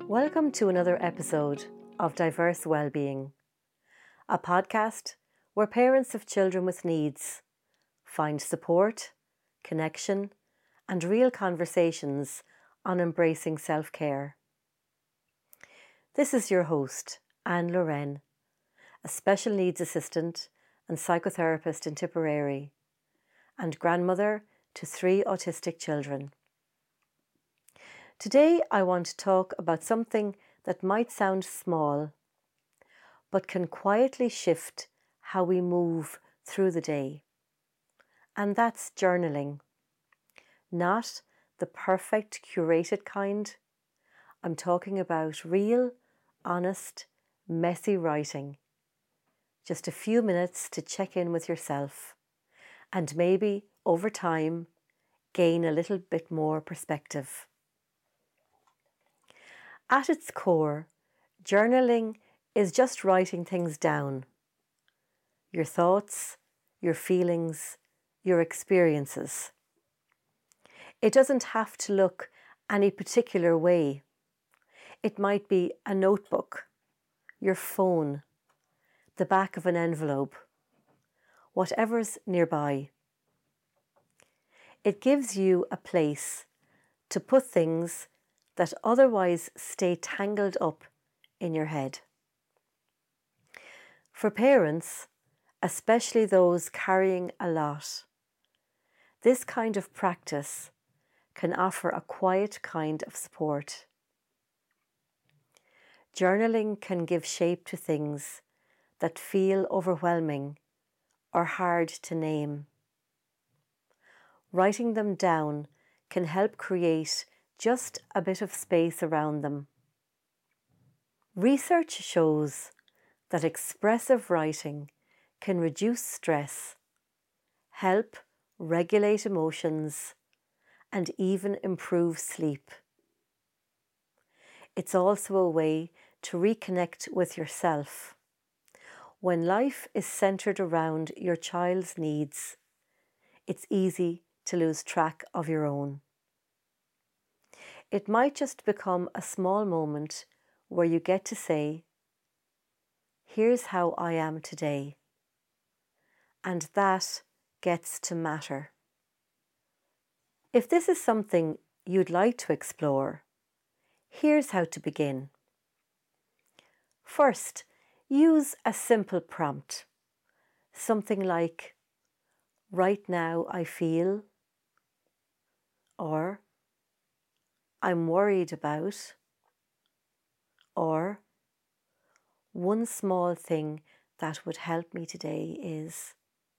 Welcome to another episode of Diverse Wellbeing, a podcast where parents of children with needs find support, connection, and real conversations on embracing self-care. This is your host, Anne Loren, a special needs assistant and psychotherapist in Tipperary, and grandmother to 3 autistic children. Today I want to talk about something that might sound small, but can quietly shift how we move through the day. And that's journaling. Not the perfect curated kind. I'm talking about real, honest, messy writing. Just a few minutes to check in with yourself and maybe over time gain a little bit more perspective. At its core, journaling is just writing things down. Your thoughts, your feelings, your experiences. It doesn't have to look any particular way. It might be a notebook, your phone, the back of an envelope, whatever's nearby. It gives you a place to put things that otherwise stay tangled up in your head. For parents, especially those carrying a lot, this kind of practice can offer a quiet kind of support. Journaling can give shape to things that feel overwhelming or hard to name. Writing them down can help create just a bit of space around them. Research shows that expressive writing can reduce stress, help regulate emotions, and even improve sleep. It's also a way to reconnect with yourself. When life is centered around your child's needs, it's easy to lose track of your own. It might just become a small moment where you get to say, "Here's how I am today," and that gets to matter. If this is something you'd like to explore, here's how to begin. First, use a simple prompt, something like, "Right now I feel," or "I'm worried about," or "One small thing that would help me today is."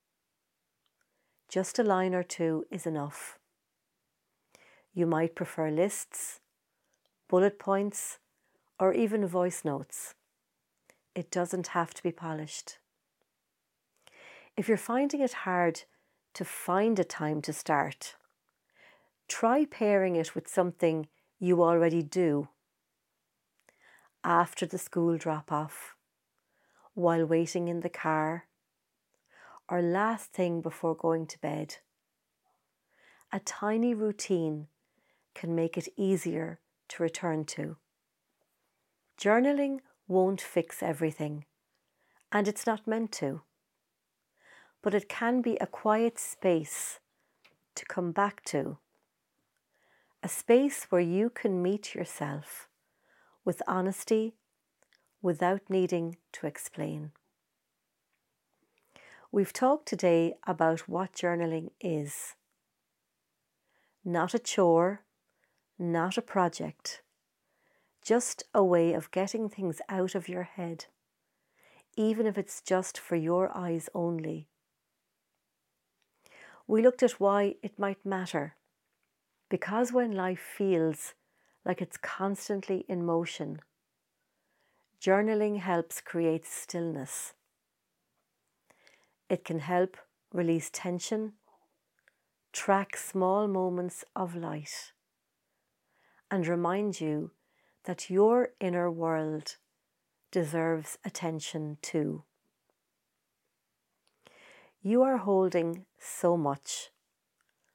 Just a line or two is enough. You might prefer lists, bullet points, or even voice notes. It doesn't have to be polished. If you're finding it hard to find a time to start, try pairing it with something you already do. After the school drop-off, while waiting in the car, or last thing before going to bed. A tiny routine can make it easier to return to. Journaling won't fix everything, and it's not meant to. But it can be a quiet space to come back to. A space where you can meet yourself with honesty without needing to explain. We've talked today about what journaling is. Not a chore, not a project, just a way of getting things out of your head, even if it's just for your eyes only. We looked at why it might matter, because when life feels like it's constantly in motion, journaling helps create stillness. It can help release tension, track small moments of light, and remind you that your inner world deserves attention too. You are holding so much,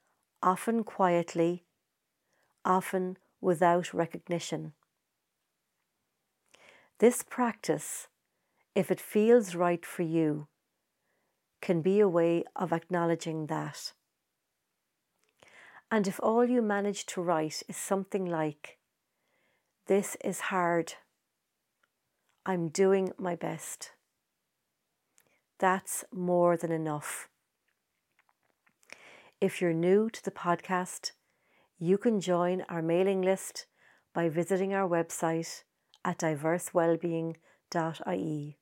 often quietly, often without recognition. This practice, if it feels right for you, can be a way of acknowledging that. And if all you manage to write is something like, "This is hard. I'm doing my best," that's more than enough. If you're new to the podcast, you can join our mailing list by visiting our website at diversewellbeing.ie.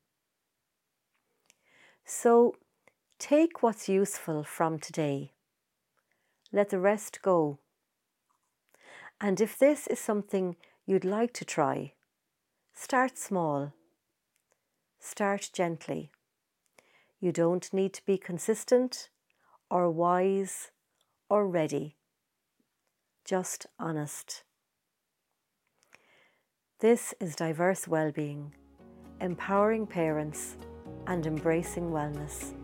So take what's useful from today. Let the rest go. And if this is something you'd like to try, start small. Start gently. You don't need to be consistent or wise or ready. Just honest. This is Diverse Wellbeing, empowering parents and embracing wellness.